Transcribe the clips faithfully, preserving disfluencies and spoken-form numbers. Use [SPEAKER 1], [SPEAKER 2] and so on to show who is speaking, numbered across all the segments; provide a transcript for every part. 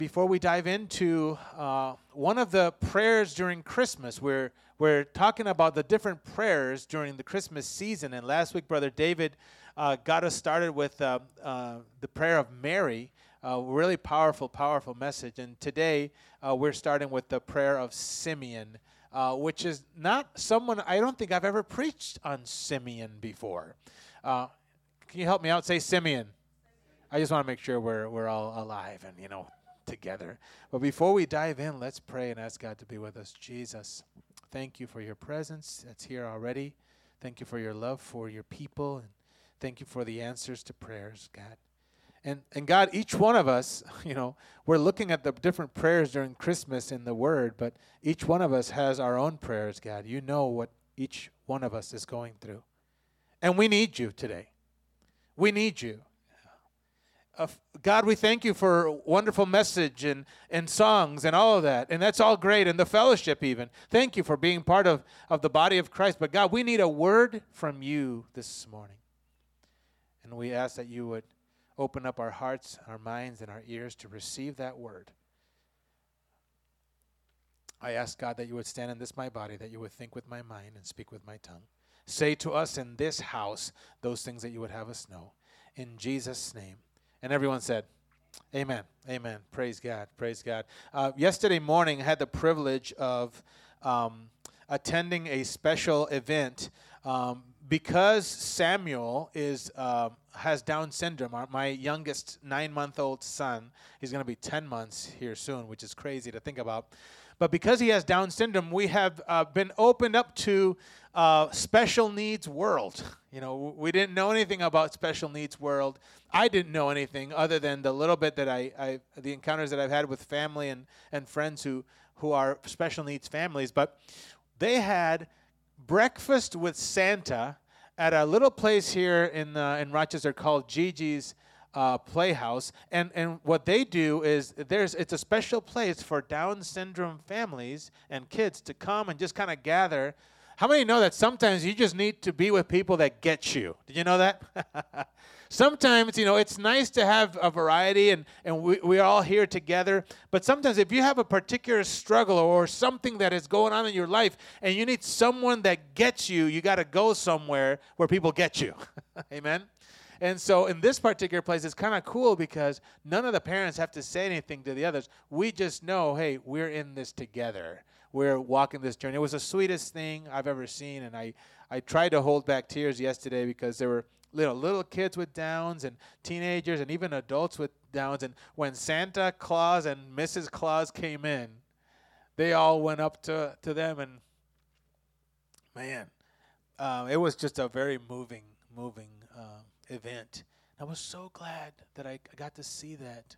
[SPEAKER 1] before we dive into uh, one of the prayers during Christmas, we're, we're talking about the different prayers during the Christmas season. And last week, Brother David uh, got us started with uh, uh, the prayer of Mary. Uh, really powerful, powerful message. And today, uh, we're starting with the prayer of Simeon, uh, which is not someone, I don't think I've ever preached on Simeon before. Uh, can you help me out? Say Simeon. I just want to make sure we're we're all alive and, you know, together. But before we dive in, let's pray and ask God to be with us. Jesus, thank you for your presence that's here already. Thank you for your love for your people. And thank you for the answers to prayers, God. And and God, each one of us, you know, we're looking at the different prayers during Christmas in the Word, but each one of us has our own prayers, God. You know what each one of us is going through. And we need you today. We need you. Uh, God, we thank you for a wonderful message and, and songs and all of that. And that's all great. And the fellowship even. Thank you for being part of, of the body of Christ. But God, we need a word from you this morning. And we ask that you would open up our hearts, our minds, and our ears to receive that word. I ask, God, that you would stand in this my body, that you would think with my mind and speak with my tongue. Say to us in this house those things that you would have us know. In Jesus' name. And everyone said, amen, amen. Praise God, praise God. Uh, yesterday morning, I had the privilege of um, attending a special event um, because Samuel is uh, has Down syndrome. Our, my youngest nine-month-old son, he's going to be ten months here soon, which is crazy to think about. But because he has Down syndrome, we have uh, been opened up to uh, special needs world. You know, we didn't know anything about special needs world. I didn't know anything other than the little bit that I, I the encounters that I've had with family and, and friends who, who are special needs families. But they had breakfast with Santa at a little place here in uh, in Rochester called Gigi's uh, Playhouse. And and what they do is there's it's a special place for Down syndrome families and kids to come and just kind of gather. How many know that sometimes you just need to be with people that get you? Did you know that? Sometimes, you know, it's nice to have a variety and, and we, we're all here together. But sometimes if you have a particular struggle or something that is going on in your life and you need someone that gets you, you got to go somewhere where people get you. Amen? And so in this particular place, it's kind of cool because none of the parents have to say anything to the others. We just know, hey, we're in this together. We're walking this journey. It was the sweetest thing I've ever seen, and I, I tried to hold back tears yesterday because there were little little kids with Downs and teenagers and even adults with Downs. And when Santa Claus and Missus Claus came in, they all went up to, to them, and man, um, it was just a very moving, moving um, event. I was so glad that I got to see that.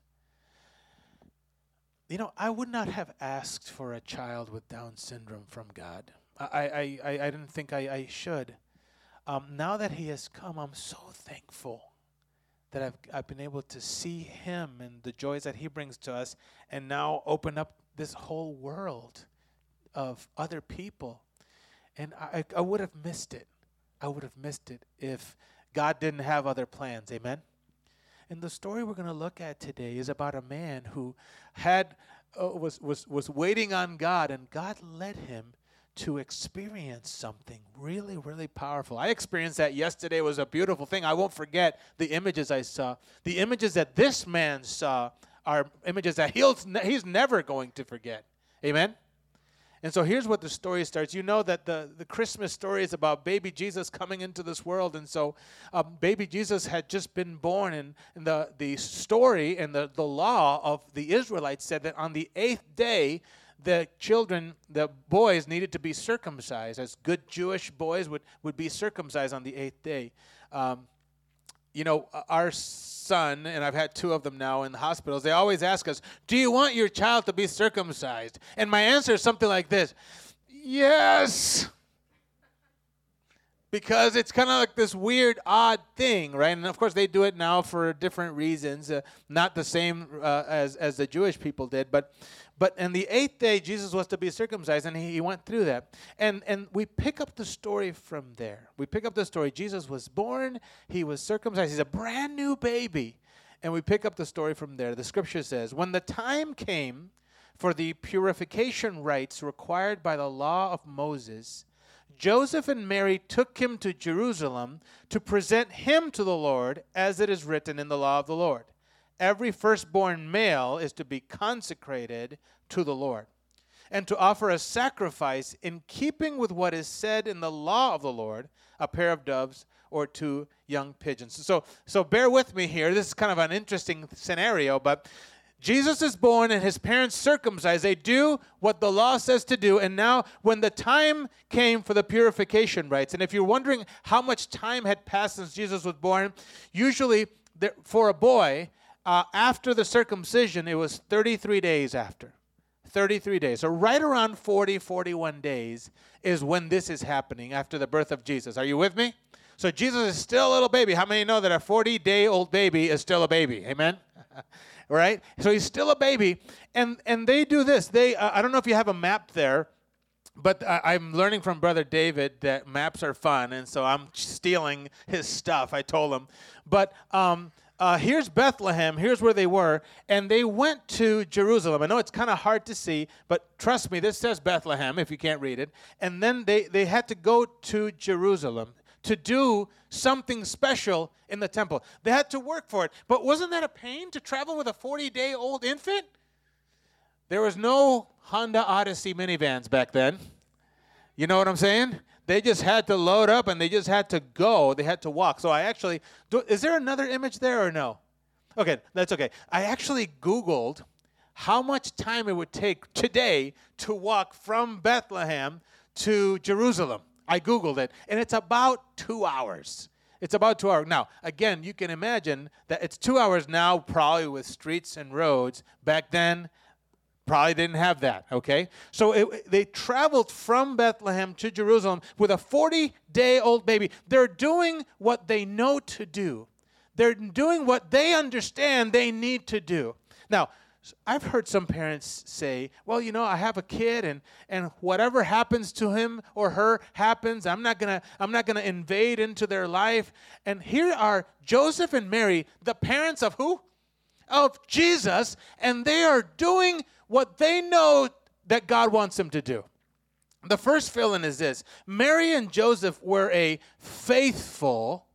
[SPEAKER 1] You know, I would not have asked for a child with Down syndrome from God. I I, I, I didn't think I, I should. Um, now that he has come, I'm so thankful that I've I've been able to see him and the joys that he brings to us, and now open up this whole world of other people. And I, I would have missed it. I would have missed it if God didn't have other plans. Amen? And the story we're going to look at today is about a man who had uh, was was was waiting on God, and God led him to experience something really, really powerful. I experienced that yesterday. It was a beautiful thing. I won't forget the images I saw. The images that this man saw are images that he'll, he's never going to forget. Amen? And so here's what the story starts. You know that the, the Christmas story is about baby Jesus coming into this world. And so um, baby Jesus had just been born. And, and the, the story and the, the law of the Israelites said that on the eighth day, the children, the boys, needed to be circumcised, as good Jewish boys would, would be circumcised on the eighth day. Um, you know, our son, and I've had two of them now in the hospitals, they always ask us, do you want your child to be circumcised? And my answer is something like this: yes. Because it's kind of like this weird, odd thing, right? And of course, they do it now for different reasons, uh, not the same uh, as, as the Jewish people did, but But on the eighth day, Jesus was to be circumcised, and he, he went through that. And and we pick up the story from there. We pick up the story. Jesus was born. He was circumcised. He's a brand new baby. And we pick up the story from there. The scripture says, when the time came for the purification rites required by the law of Moses, Joseph and Mary took him to Jerusalem to present him to the Lord, as it is written in the law of the Lord. Every firstborn male is to be consecrated to the Lord, and to offer a sacrifice in keeping with what is said in the law of the Lord, a pair of doves or two young pigeons. So, so bear with me here. This is kind of an interesting scenario, but Jesus is born and his parents circumcised. They do what the law says to do. And now when the time came for the purification rites, and if you're wondering how much time had passed since Jesus was born, usually there, for a boy, uh, after the circumcision, it was thirty-three days after. thirty-three days. So right around forty, forty-one days is when this is happening after the birth of Jesus. Are you with me? So Jesus is still a little baby. How many know that a forty-day-old baby is still a baby? Amen? Right? So he's still a baby. And and they do this. They uh, I don't know if you have a map there, but uh, I'm learning from Brother David that maps are fun, and so I'm stealing his stuff. I told him. But um, uh, here's Bethlehem. Here's where they were. And they went to Jerusalem. I know it's kind of hard to see, but trust me, this says Bethlehem if you can't read it. And then they, they had to go to Jerusalem to do something special in the temple. They had to work for it. But wasn't that a pain to travel with a forty-day-old infant? There was no Honda Odyssey minivans back then. You know what I'm saying? They just had to load up and they just had to go. They had to walk. So I actually, do, is there another image there or no? Okay, that's okay. I actually Googled how much time it would take today to walk from Bethlehem to Jerusalem. I Googled it, and it's about two hours. It's about two hours. Now, again, you can imagine that it's two hours now, probably with streets and roads. Back then, probably didn't have that, okay? So it, they traveled from Bethlehem to Jerusalem with a forty-day-old baby. They're doing what they know to do. They're doing what they understand they need to do. Now, I've heard some parents say, well, you know, I have a kid and, and whatever happens to him or her happens. I'm not gonna I'm not gonna invade into their life. And here are Joseph and Mary, the parents of who? Of Jesus, and they are doing what they know that God wants them to do. The first fill-in is this. Mary and Joseph were a faithful,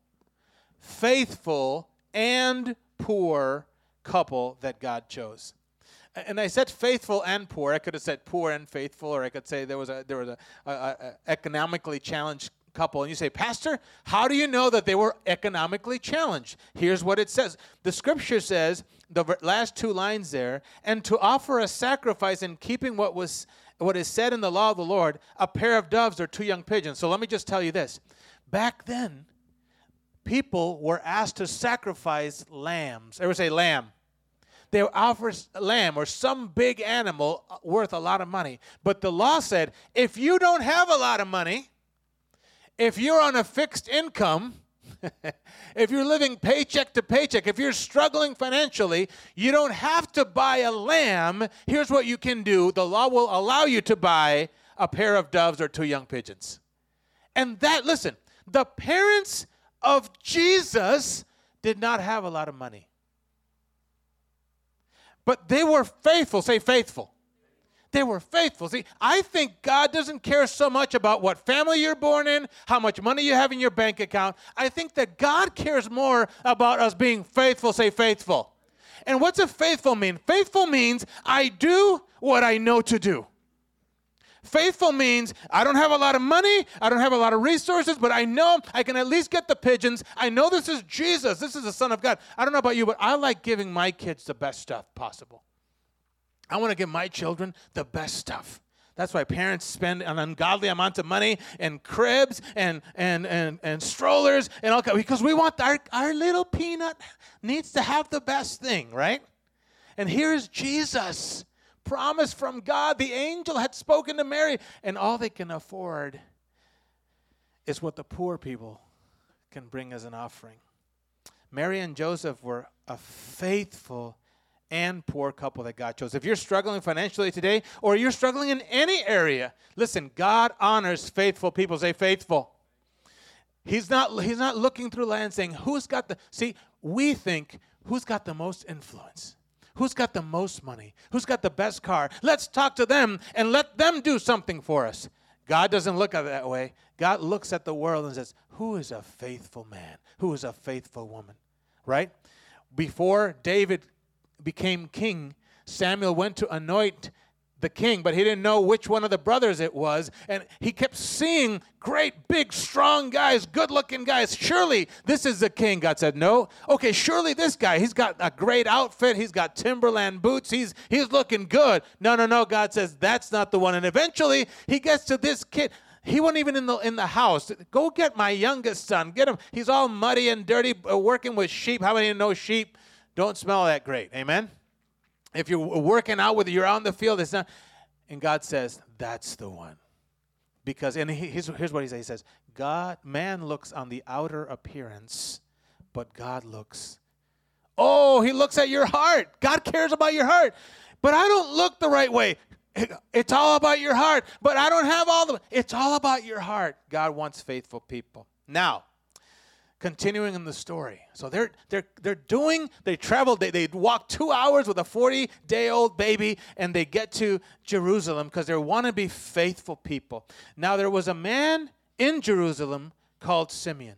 [SPEAKER 1] faithful and poor couple that God chose. And I said faithful and poor. I could have said poor and faithful, or I could say there was a there was a, a, a economically challenged couple. And you say, Pastor, how do you know that they were economically challenged? Here's what it says. The scripture says, the last two lines there, and to offer a sacrifice in keeping what was what is said in the law of the Lord, a pair of doves or two young pigeons. So let me just tell you this. Back then, people were asked to sacrifice lambs. Everyone say lamb. They would offer a lamb or some big animal worth a lot of money. But the law said, if you don't have a lot of money, if you're on a fixed income, if you're living paycheck to paycheck, if you're struggling financially, you don't have to buy a lamb. Here's what you can do. The law will allow you to buy a pair of doves or two young pigeons. And that, listen, the parents of Jesus did not have a lot of money. But they were faithful. Say faithful. They were faithful. See, I think God doesn't care so much about what family you're born in, how much money you have in your bank account. I think that God cares more about us being faithful. Say faithful. And what's a faithful mean? Faithful means I do what I know to do. Faithful means I don't have a lot of money, I don't have a lot of resources, but I know I can at least get the pigeons. I know this is Jesus. This is the Son of God. I don't know about you, but I like giving my kids the best stuff possible. I want to give my children the best stuff. That's why parents spend an ungodly amount of money in cribs and and and, and strollers and all, because we want our, our little peanut needs to have the best thing, right? And here's Jesus. Promise from God. The angel had spoken to Mary, and all they can afford is what the poor people can bring as an offering. Mary and Joseph were a faithful and poor couple that God chose. If you're struggling financially today, or you're struggling in any area, listen, God honors faithful people. Say faithful. He's not, he's not looking through land saying, who's got the... See, we think, who's got the most influence? Who's got the most money? Who's got the best car? Let's talk to them and let them do something for us. God doesn't look at it that way. God looks at the world and says, who is a faithful man? Who is a faithful woman? Right? Before David became king, Samuel went to anoint the king, but he didn't know which one of the brothers it was, and he kept seeing great, big, strong guys, good-looking guys. Surely this is the king. God said, no. Okay, surely this guy, he's got a great outfit. He's got Timberland boots. He's he's looking good. No, no, no. God says, that's not the one. And eventually, he gets to this kid. He wasn't even in the in the house. Go get my youngest son. Get him. He's all muddy and dirty, uh, working with sheep. How many know sheep don't smell that great? Amen? If you're working out with, you're out in the field, it's not. And God says, that's the one. Because, and he, here's, here's what he says. He says, God, man looks on the outer appearance, but God looks. Oh, he looks at your heart. God cares about your heart. But I don't look the right way. It, it's all about your heart. But I don't have all the, it's all about your heart. God wants faithful people. Now, continuing in the story. So they're they're they're doing, they traveled, they, they walked two hours with a forty-day-old baby, and they get to Jerusalem because they want to be faithful people. Now there was a man in Jerusalem called Simeon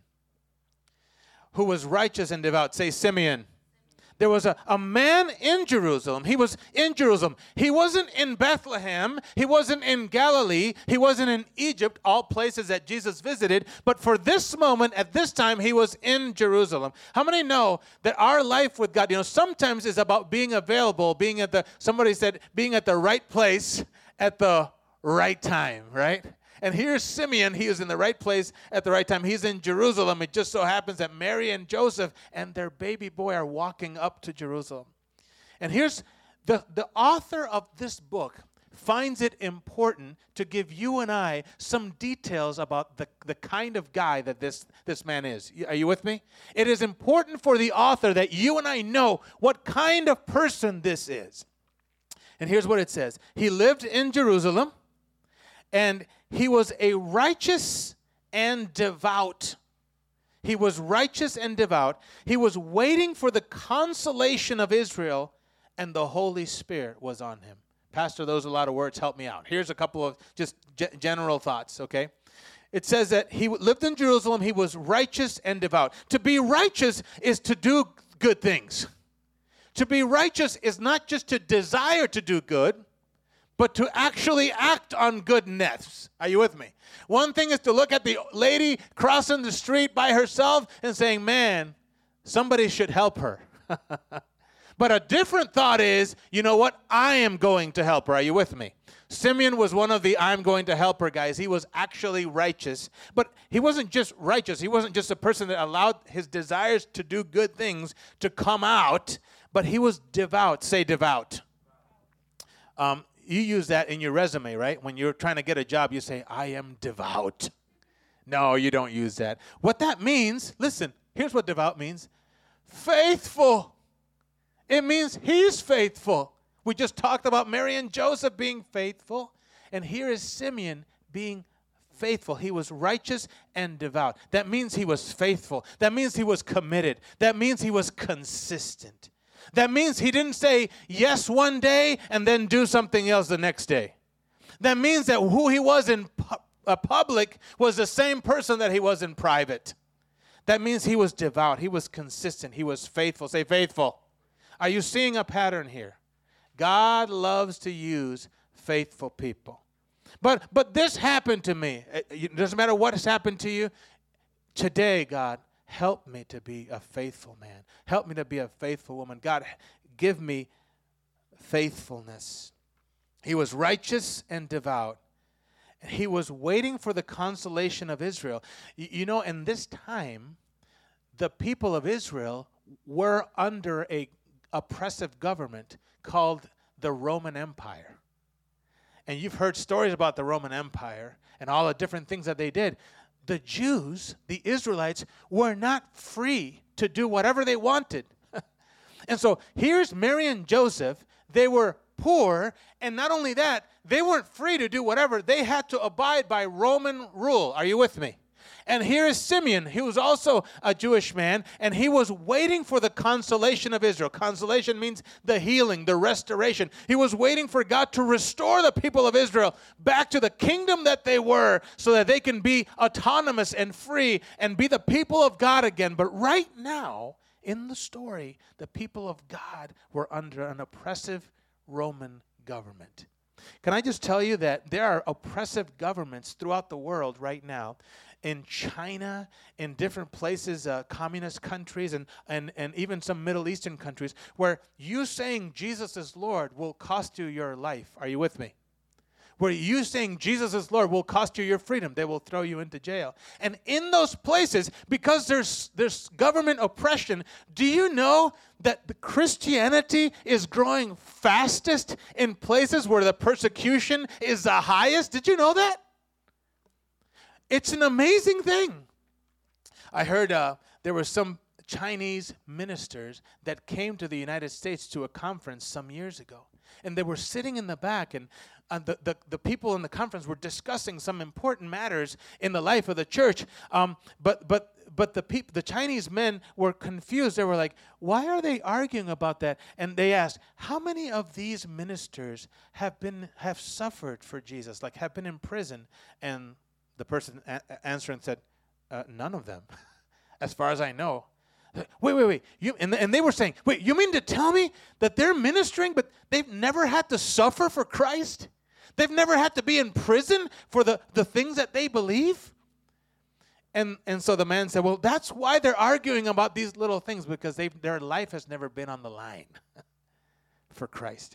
[SPEAKER 1] who was righteous and devout. Say Simeon. There was a, a man in Jerusalem. He was in Jerusalem. He wasn't in Bethlehem. He wasn't in Galilee. He wasn't in Egypt, all places that Jesus visited. But for this moment, at this time, he was in Jerusalem. How many know that our life with God, you know, sometimes is about being available, being at the, somebody said, being at the right place at the right time, right? And here's Simeon. He is in the right place at the right time. He's in Jerusalem. It just so happens that Mary and Joseph and their baby boy are walking up to Jerusalem. And here's the, the author of this book finds it important to give you and I some details about the, the kind of guy that this, this man is. Are you with me? It is important for the author that you and I know what kind of person this is. And here's what it says. He lived in Jerusalem, and he was a righteous and devout. He was righteous and devout. He was waiting for the consolation of Israel, and the Holy Spirit was on him. Pastor, those are a lot of words. Help me out. Here's a couple of just g- general thoughts, okay? It says that he lived in Jerusalem. He was righteous and devout. To be righteous is to do good things. To be righteous is not just to desire to do good, but to actually act on goodness. Are you with me? One thing is to look at the lady crossing the street by herself and saying, man, somebody should help her. But a different thought is, you know what? I am going to help her. Are you with me? Simeon was one of the I'm going to help her guys. He was actually righteous. But he wasn't just righteous. He wasn't just a person that allowed his desires to do good things to come out, but he was devout. Say devout. Um, You use that in your resume, right? When you're trying to get a job, you say, I am devout. No, you don't use that. What that means, listen, here's what devout means. Faithful. It means he's faithful. We just talked about Mary and Joseph being faithful. And here is Simeon being faithful. He was righteous and devout. That means he was faithful. That means he was committed. That means he was consistent. That means he didn't say yes one day and then do something else the next day. That means that who he was in pu- uh, public was the same person that he was in private. That means he was devout. He was consistent. He was faithful. Say faithful. Are you seeing a pattern here? God loves to use faithful people. But but this happened to me. It doesn't matter what has happened to you. Today, God, help me to be a faithful man. Help me to be a faithful woman. God, give me faithfulness. He was righteous and devout. He was waiting for the consolation of Israel. You, you know, in this time, the people of Israel were under a oppressive government called the Roman Empire. And you've heard stories about the Roman Empire and all the different things that they did. The Jews, the Israelites, were not free to do whatever they wanted. And so here's Mary and Joseph. They were poor, and not only that, they weren't free to do whatever. They had to abide by Roman rule. Are you with me? And here is Simeon, he was also a Jewish man, and he was waiting for the consolation of Israel. Consolation means the healing, the restoration. He was waiting for God to restore the people of Israel back to the kingdom that they were so that they can be autonomous and free and be the people of God again. But right now, in the story, the people of God were under an oppressive Roman government. Can I just tell you that there are oppressive governments throughout the world right now, in China, in different places, uh, communist countries, and, and, and even some Middle Eastern countries, where you saying Jesus is Lord will cost you your life. Are you with me? Where you saying Jesus is Lord will cost you your freedom. They will throw you into jail. And in those places, because there's there's government oppression, do you know that the Christianity is growing fastest in places where the persecution is the highest? Did you know that? It's an amazing thing. I heard uh, there were some Chinese ministers that came to the United States to a conference some years ago. And they were sitting in the back, and uh, the, the, the people in the conference were discussing some important matters in the life of the church. Um, but but but the peop- the Chinese men were confused. They were like, why are they arguing about that? And they asked, how many of these ministers have been have suffered for Jesus, like have been in prison? And the person a- answering said, uh, none of them, as far as I know. Wait, wait, wait. You, and, and they were saying, wait, you mean to tell me that they're ministering, but they've never had to suffer for Christ? They've never had to be in prison for the, the things that they believe? And and so the man said, well, that's why they're arguing about these little things, because they their life has never been on the line for Christ.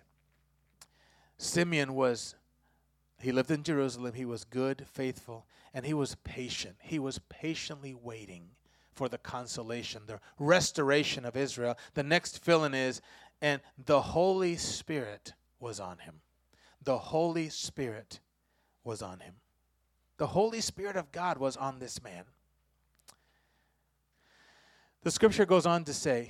[SPEAKER 1] Simeon was, he lived in Jerusalem. He was good, faithful, and he was patient. He was patiently waiting for the consolation, the restoration of Israel. The next fill-in is, and the Holy Spirit was on him. The Holy Spirit was on him. The Holy Spirit of God was on this man. The scripture goes on to say,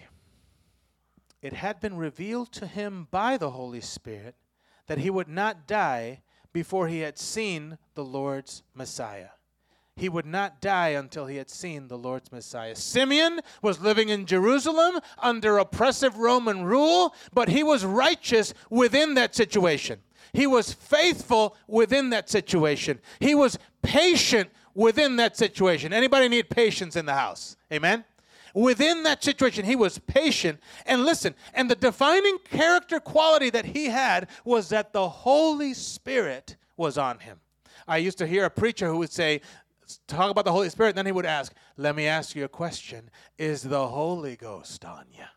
[SPEAKER 1] it had been revealed to him by the Holy Spirit that he would not die before he had seen the Lord's Messiah. He would not die until he had seen the Lord's Messiah. Simeon was living in Jerusalem under oppressive Roman rule, but he was righteous within that situation. He was faithful within that situation. He was patient within that situation. Anybody need patience in the house? Amen? Within that situation, he was patient. And listen, and the defining character quality that he had was that the Holy Spirit was on him. I used to hear a preacher who would say, talk about the Holy Spirit, and then he would ask, let me ask you a question. Is the Holy Ghost on you?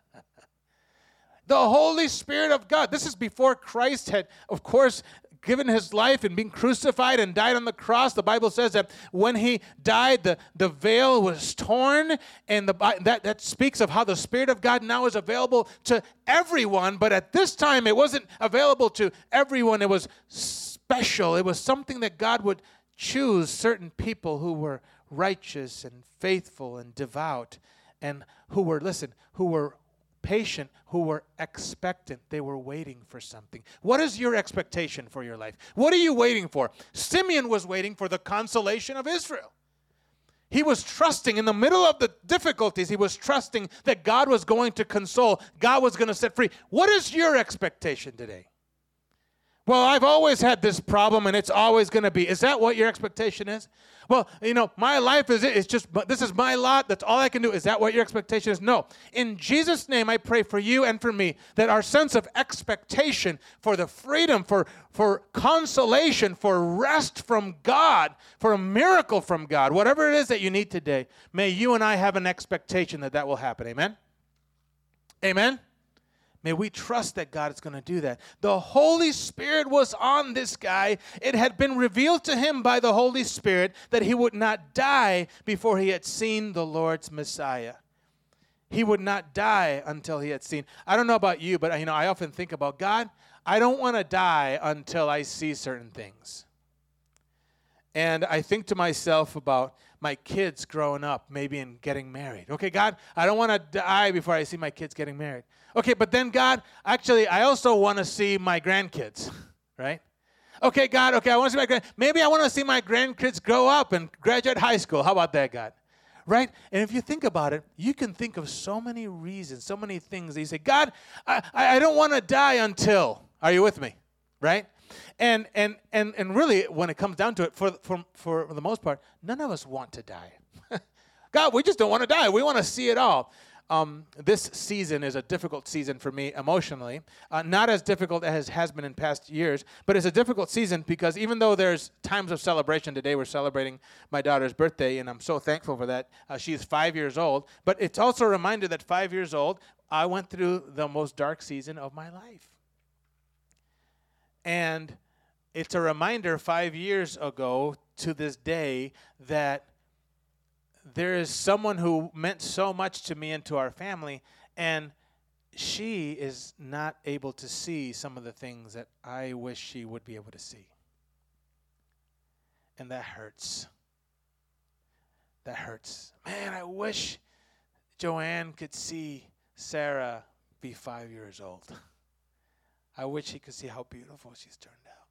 [SPEAKER 1] The Holy Spirit of God. This is before Christ had, of course, given his life and been crucified and died on the cross. The Bible says that when he died, the, the veil was torn, and the, that, that speaks of how the Spirit of God now is available to everyone. But at this time, it wasn't available to everyone. It was special. It was something that God would choose certain people who were righteous and faithful and devout, and who were, listen, who were patient, who were expectant. They were waiting for something. What is your expectation for your life? What are you waiting for? Simeon was waiting for the consolation of Israel. He was trusting in the middle of the difficulties. He was trusting that God was going to console. God was going to set free. What is your expectation today? Well, I've always had this problem, and it's always going to be. Is that what your expectation is? Well, you know, my life is it. It's just, this is my lot. That's all I can do. Is that what your expectation is? No. In Jesus' name, I pray for you and for me that our sense of expectation for the freedom, for, for consolation, for rest from God, for a miracle from God, whatever it is that you need today, may you and I have an expectation that that will happen. Amen? Amen? May we trust that God is going to do that. The Holy Spirit was on this guy. It had been revealed to him by the Holy Spirit that he would not die before he had seen the Lord's Messiah. He would not die until he had seen. I don't know about you, but you know, I often think about God. I don't want to die until I see certain things. And I think to myself about my kids growing up, maybe and getting married. Okay, God, I don't want to die before I see my kids getting married. Okay, but then God, actually, I also want to see my grandkids, right? Okay, God, okay, I want to see my grand. Maybe I want to see my grandkids grow up and graduate high school. How about that, God? Right? And if you think about it, you can think of so many reasons, so many things that you say, God, I, I don't want to die until. Are you with me? Right? And and and and really, when it comes down to it, for for for the most part, none of us want to die. God, we just don't want to die. We want to see it all. Um, this season is a difficult season for me emotionally. Uh, not as difficult as has been in past years, but it's a difficult season because even though there's times of celebration, today we're celebrating my daughter's birthday, and I'm so thankful for that. Uh, she's five years old, but it's also a reminder that five years old, I went through the most dark season of my life. And it's a reminder five years ago to this day that there is someone who meant so much to me and to our family, and she is not able to see some of the things that I wish she would be able to see. And that hurts. That hurts. Man, I wish Joanne could see Sarah be five years old. I wish she could see how beautiful she's turned out.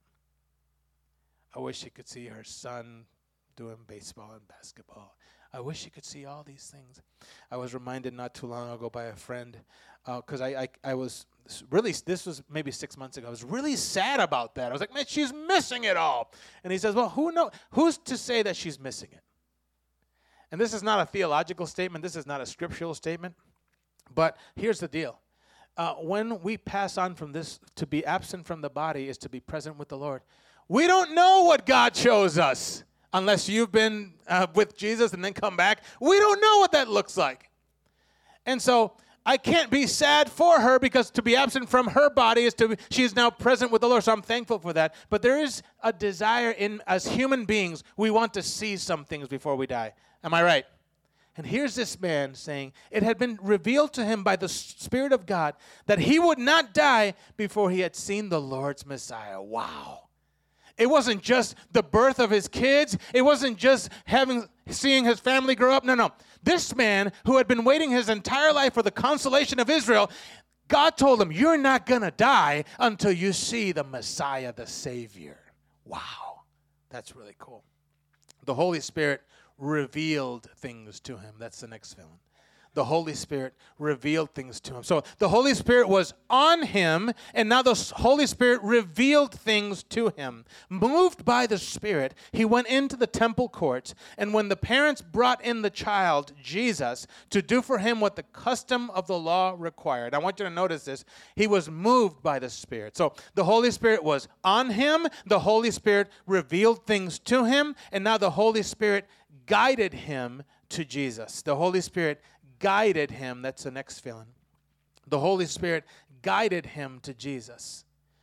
[SPEAKER 1] I wish she could see her son doing baseball and basketball. I wish you could see all these things. I was reminded not too long ago by a friend, because uh, I, I I was really, this was maybe six months ago, I was really sad about that. I was like, man, she's missing it all. And he says, well, who know, who's to say that she's missing it? And this is not a theological statement. This is not a scriptural statement. But here's the deal. Uh, when we pass on from this, to be absent from the body is to be present with the Lord. We don't know what God shows us. Unless you've been uh, with Jesus and then come back, we don't know what that looks like. And so I can't be sad for her because to be absent from her body is to be, she is now present with the Lord. So I'm thankful for that. But there is a desire in, as human beings, we want to see some things before we die. Am I right? And here's this man saying, it had been revealed to him by the Spirit of God that he would not die before he had seen the Lord's Messiah. Wow. It wasn't just the birth of his kids. It wasn't just having seeing his family grow up. No, no. This man who had been waiting his entire life for the consolation of Israel, God told him, you're not going to die until you see the Messiah, the Savior. Wow. That's really cool. The Holy Spirit revealed things to him. That's the next villain. The Holy Spirit revealed things to him. So the Holy Spirit was on him, and now the Holy Spirit revealed things to him. Moved by the Spirit, he went into the temple courts, and when the parents brought in the child, Jesus, to do for him what the custom of the law required, I want you to notice this, he was moved by the Spirit. So the Holy Spirit was on him, the Holy Spirit revealed things to him, and now the Holy Spirit guided him to Jesus. The Holy Spirit guided him. That's the next villain. The Holy Spirit guided him to Jesus.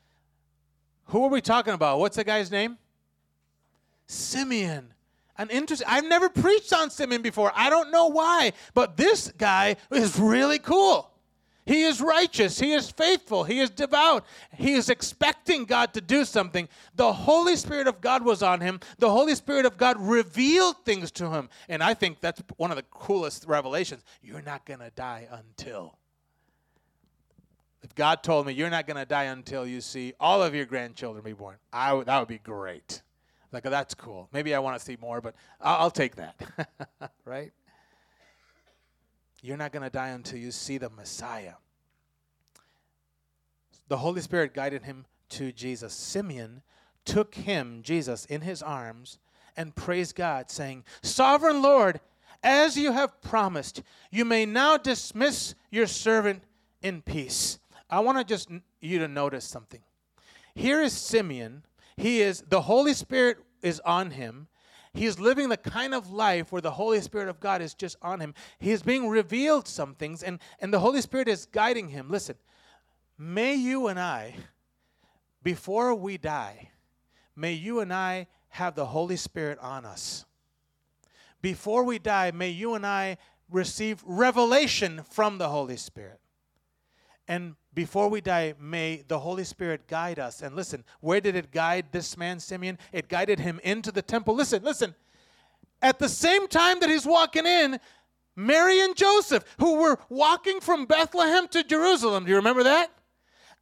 [SPEAKER 1] Who are we talking about? What's the guy's name? Simeon. An interesting. I've never preached on Simeon before. I don't know why, but this guy is really cool. He is righteous. He is faithful. He is devout. He is expecting God to do something. The Holy Spirit of God was on him. The Holy Spirit of God revealed things to him. And I think that's one of the coolest revelations. You're not going to die until. If God told me you're not going to die until you see all of your grandchildren be born, I w- that would be great. Like, that's cool. Maybe I want to see more, but I'll, I'll take that. Right? You're not going to die until you see the Messiah. The Holy Spirit guided him to Jesus. Simeon took him, Jesus, in his arms and praised God, saying, Sovereign Lord, as you have promised, you may now dismiss your servant in peace. I want to just you to notice something. Here is Simeon. He is, the Holy Spirit is on him. He is living the kind of life where the Holy Spirit of God is just on him. He is being revealed some things, and, and the Holy Spirit is guiding him. Listen, may you and I, before we die, may you and I have the Holy Spirit on us. Before we die, may you and I receive revelation from the Holy Spirit. And before we die, may the Holy Spirit guide us. And listen, where did it guide this man, Simeon? It guided him into the temple. Listen, listen. At the same time that he's walking in, Mary and Joseph, who were walking from Bethlehem to Jerusalem, do you remember that?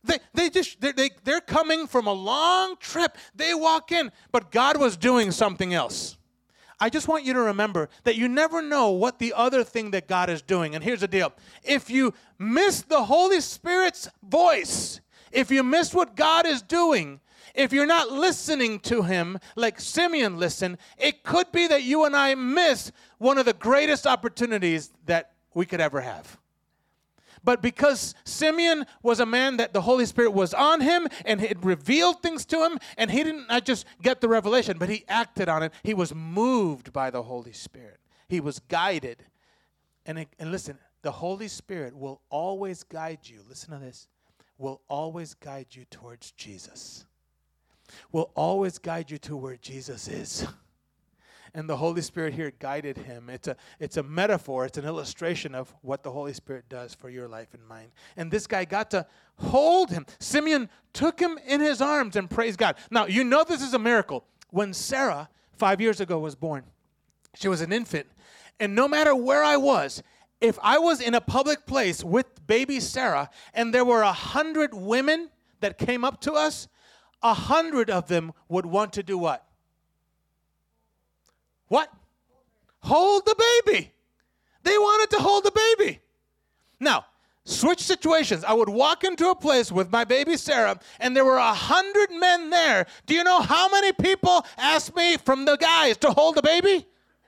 [SPEAKER 1] They, they just, they, they, they're coming from a long trip. They walk in, but God was doing something else. I just want you to remember that you never know what the other thing that God is doing. And here's the deal. If you miss the Holy Spirit's voice, if you miss what God is doing, if you're not listening to him like Simeon listened, it could be that you and I miss one of the greatest opportunities that we could ever have. But because Simeon was a man that the Holy Spirit was on him and it revealed things to him, and he didn't not just get the revelation, but he acted on it. He was moved by the Holy Spirit. He was guided. And, it, and listen, the Holy Spirit will always guide you. Listen to this. Will always guide you towards Jesus. Will always guide you to where Jesus is. And the Holy Spirit here guided him. It's a, it's a metaphor. It's an illustration of what the Holy Spirit does for your life and mine. And this guy got to hold him. Simeon took him in his arms and praised God. Now, you know this is a miracle. When Sarah, five years ago, was born, she was an infant. And no matter where I was, if I was in a public place with baby Sarah and there were a hundred women that came up to us, a hundred of them would want to do what? What? Hold the baby. They wanted to hold the baby. Now, switch situations. I would walk into a place with my baby Sarah, and there were a hundred men there. Do you know how many people asked me from the guys to hold the baby?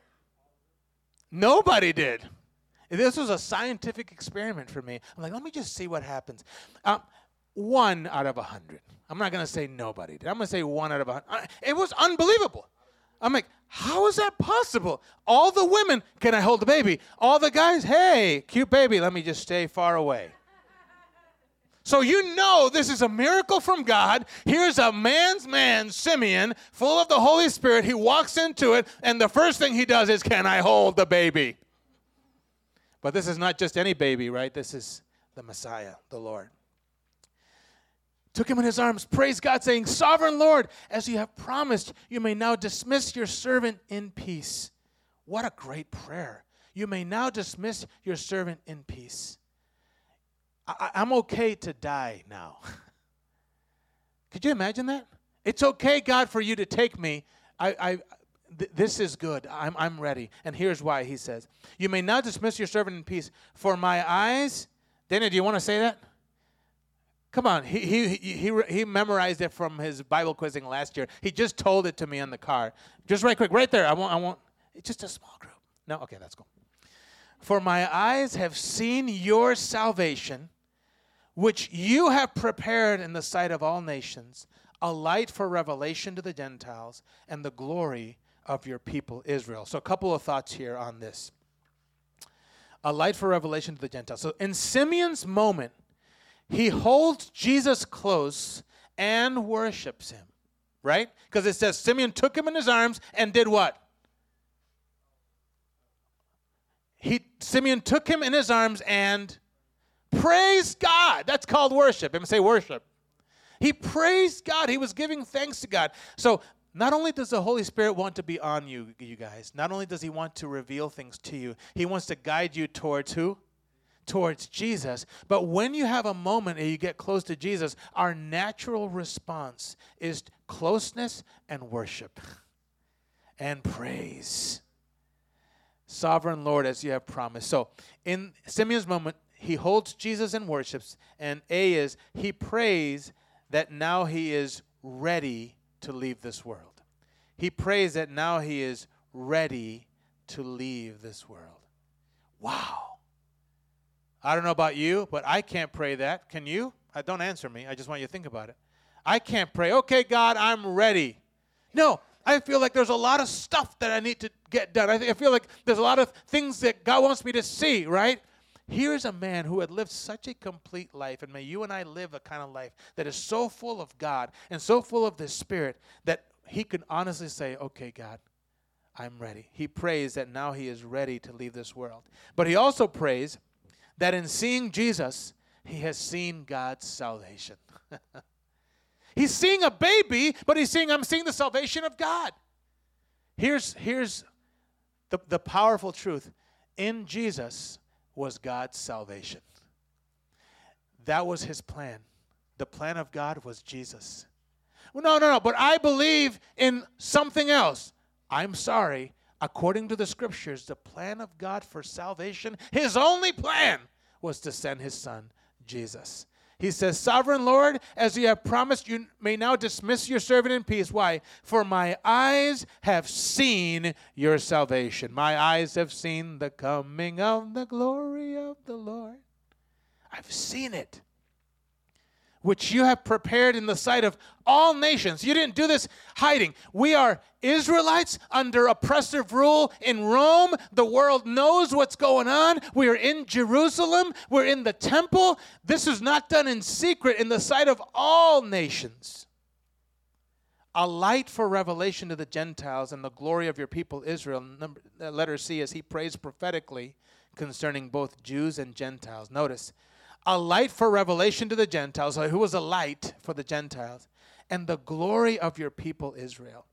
[SPEAKER 1] Nobody did. This was a scientific experiment for me. I'm like, let me just see what happens. Um, one out of a hundred. I'm not going to say nobody did. I'm going to say one out of a hundred. It was unbelievable. I'm like, how is that possible? All the women, can I hold the baby? All the guys, hey, cute baby, let me just stay far away. So you know this is a miracle from God. Here's a man's man, Simeon, full of the Holy Spirit. He walks into it, and the first thing he does is, can I hold the baby? But this is not just any baby, right? This is the Messiah, the Lord. Took him in his arms, praised God, saying, Sovereign Lord, as you have promised, you may now dismiss your servant in peace. What a great prayer. You may now dismiss your servant in peace. I, I'm okay to die now. Could you imagine that? It's okay, God, for you to take me. I, I th- this is good. I'm, I'm ready. And here's why, he says. You may now dismiss your servant in peace. For my eyes, Dana, do you want to say that? Come on, he, he he he memorized it from his Bible quizzing last year. He just told it to me in the car. Just right quick, right there. I won't, I won't, it's just a small group. No? Okay, that's cool. For my eyes have seen your salvation, which you have prepared in the sight of all nations, a light for revelation to the Gentiles and the glory of your people Israel. So a couple of thoughts here on this. A light for revelation to the Gentiles. So in Simeon's moment, he holds Jesus close and worships him, right? Because it says Simeon took him in his arms and did what? He Simeon took him in his arms and praised God. That's called worship. Everyone say worship. He praised God. He was giving thanks to God. So not only does the Holy Spirit want to be on you, you guys, not only does he want to reveal things to you, he wants to guide you towards who? Towards Jesus. But when you have a moment and you get close to Jesus, our natural response is closeness and worship and praise. Sovereign Lord, as you have promised. So in Simeon's moment, he holds Jesus and worships. And A is he prays that now he is ready to leave this world. He prays that now he is ready to leave this world. Wow. I don't know about you, but I can't pray that. Can you? Uh, don't answer me. I just want you to think about it. I can't pray, okay, God, I'm ready. No, I feel like there's a lot of stuff that I need to get done. I, th- I feel like there's a lot of things that God wants me to see, right? Here's a man who had lived such a complete life, and may you and I live a kind of life that is so full of God and so full of the Spirit that he can honestly say, okay, God, I'm ready. He prays that now he is ready to leave this world. But he also prays that in seeing Jesus, he has seen God's salvation. He's seeing a baby, but he's seeing, I'm seeing the salvation of God. Here's, here's the, the powerful truth. In Jesus was God's salvation. That was his plan. The plan of God was Jesus. Well, no, no, no, but I believe in something else. I'm sorry. According to the scriptures, the plan of God for salvation, his only plan was to send his son, Jesus. He says, Sovereign Lord, as you have promised, you may now dismiss your servant in peace. Why? For my eyes have seen your salvation. My eyes have seen the coming of the glory of the Lord. I've seen it, which you have prepared in the sight of all nations. You didn't do this hiding. We are Israelites under oppressive rule in Rome. The world knows what's going on. We are in Jerusalem. We're in the temple. This is not done in secret in the sight of all nations. A light for revelation to the Gentiles and the glory of your people Israel. Number, letter C, as he prays prophetically concerning both Jews and Gentiles. Notice, a light for revelation to the Gentiles, who was a light for the Gentiles, and the glory of your people Israel.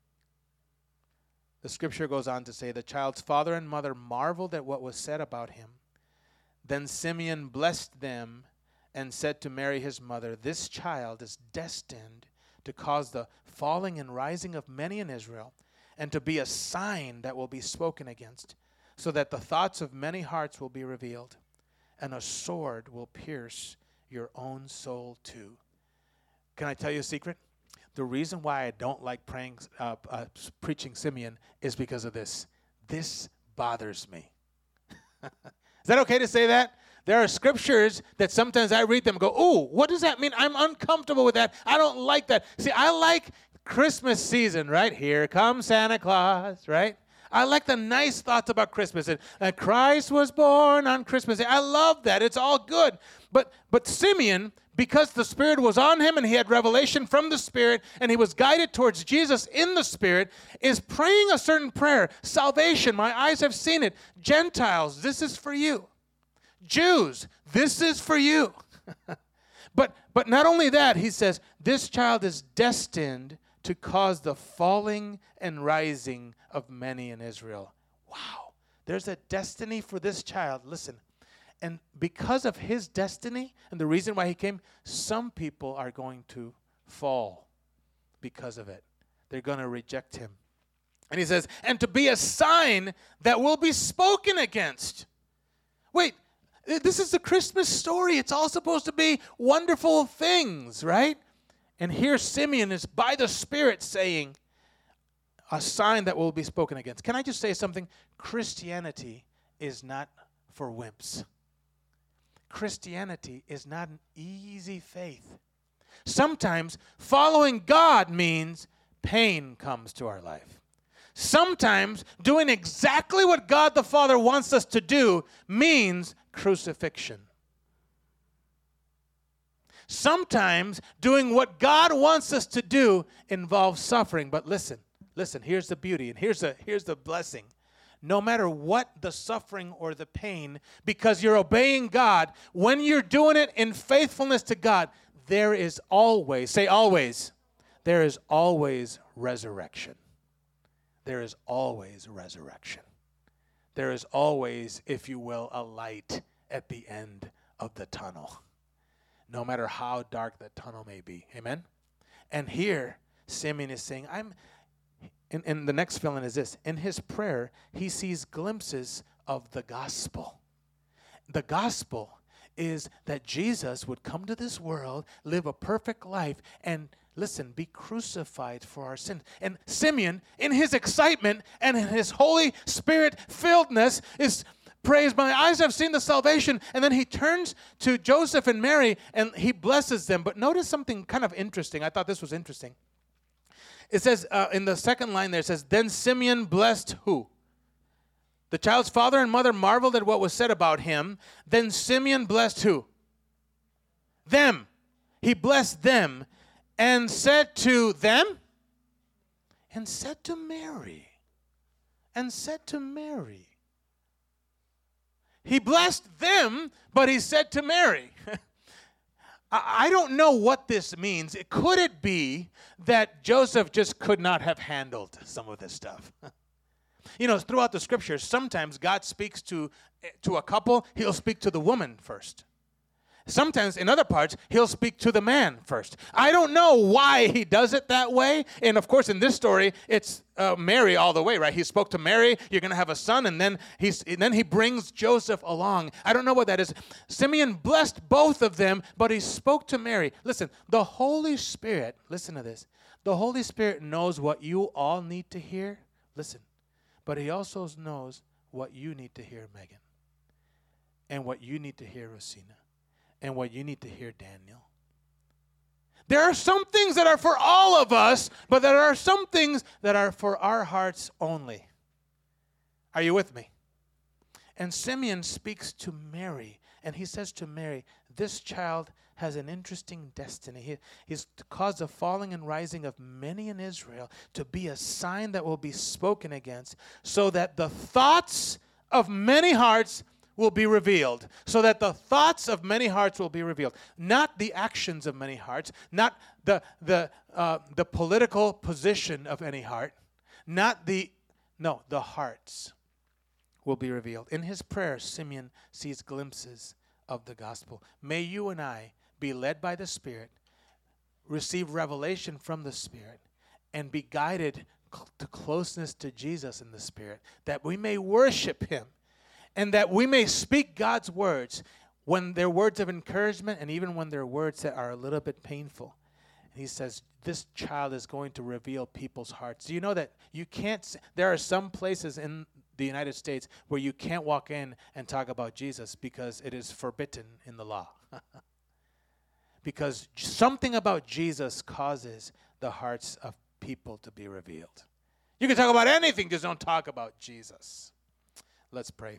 [SPEAKER 1] The scripture goes on to say, the child's father and mother marveled at what was said about him. Then Simeon blessed them and said to Mary his mother, this child is destined to cause the falling and rising of many in Israel, and to be a sign that will be spoken against, so that the thoughts of many hearts will be revealed, and a sword will pierce your own soul too. Can I tell you a secret? The reason why I don't like praying, uh, uh, preaching Simeon is because of this. This bothers me. Is that okay to say that? There are scriptures that sometimes I read them and go, ooh, what does that mean? I'm uncomfortable with that. I don't like that. See, I like Christmas season, right? Here comes Santa Claus, right? I like the nice thoughts about Christmas. And uh, Christ was born on Christmas Day. I love that. It's all good. But but Simeon, because the Spirit was on him and he had revelation from the Spirit and he was guided towards Jesus in the Spirit, is praying a certain prayer. Salvation, my eyes have seen it. Gentiles, this is for you. Jews, this is for you. but but not only that, he says, this child is destined to cause the falling and rising of many in Israel. Wow. There's a destiny for this child. Listen. And because of his destiny and the reason why he came, some people are going to fall because of it. They're going to reject him. And he says, and to be a sign that will be spoken against. Wait, this is the Christmas story. It's all supposed to be wonderful things, right? And here Simeon is by the Spirit saying, a sign that will be spoken against. Can I just say something? Christianity is not for wimps. Christianity is not an easy faith. Sometimes following God means pain comes to our life. Sometimes doing exactly what God the Father wants us to do means crucifixion. Sometimes doing what God wants us to do involves suffering. But listen, listen, here's the beauty and here's the, here's the blessing. No matter what the suffering or the pain, because you're obeying God, when you're doing it in faithfulness to God, there is always, say always, there is always resurrection. There is always resurrection. There is always, if you will, a light at the end of the tunnel. No matter how dark that tunnel may be. Amen? And here, Simeon is saying, I'm, and, and the next fill-in is this. In his prayer, he sees glimpses of the gospel. The gospel is that Jesus would come to this world, live a perfect life, and listen, be crucified for our sins. And Simeon, in his excitement and in his Holy Spirit-filledness, is praise, my eyes have seen the salvation. And then he turns to Joseph and Mary and he blesses them. But notice something kind of interesting. I thought this was interesting. It says uh, in the second line there, it says, then Simeon blessed who? The child's father and mother marveled at what was said about him. Then Simeon blessed who? Them. He blessed them and said to them, and said to Mary, and said to Mary. He blessed them, but he said to Mary. I don't know what this means. Could it be that Joseph just could not have handled some of this stuff? You know, throughout the scriptures, sometimes God speaks to, to a couple, he'll speak to the woman first. Sometimes in other parts, he'll speak to the man first. I don't know why he does it that way. And of course, in this story, it's uh, Mary all the way, right? He spoke to Mary, you're going to have a son, and then, he's, and then he brings Joseph along. I don't know what that is. Simeon blessed both of them, but he spoke to Mary. Listen, the Holy Spirit, listen to this. The Holy Spirit knows what you all need to hear. Listen, but he also knows what you need to hear, Megan, and what you need to hear, Rosina. And what you need to hear, Daniel. There are some things that are for all of us, but there are some things that are for our hearts only. Are you with me? And Simeon speaks to Mary, and he says to Mary, this child has an interesting destiny. He, he's caused the falling and rising of many in Israel to be a sign that will be spoken against, so that the thoughts of many hearts will be revealed, so that the thoughts of many hearts will be revealed. Not the actions of many hearts, not the the uh, the political position of any heart, not the, no, the hearts will be revealed. In his prayer, Simeon sees glimpses of the gospel. May you and I be led by the Spirit, receive revelation from the Spirit, and be guided cl- to closeness to Jesus in the Spirit, that we may worship him, and that we may speak God's words when they're words of encouragement and even when they're words that are a little bit painful. And he says, this child is going to reveal people's hearts. Do you know that you can't, there are some places in the United States where you can't walk in and talk about Jesus because it is forbidden in the law. Because something about Jesus causes the hearts of people to be revealed. You can talk about anything, just don't talk about Jesus. Let's pray.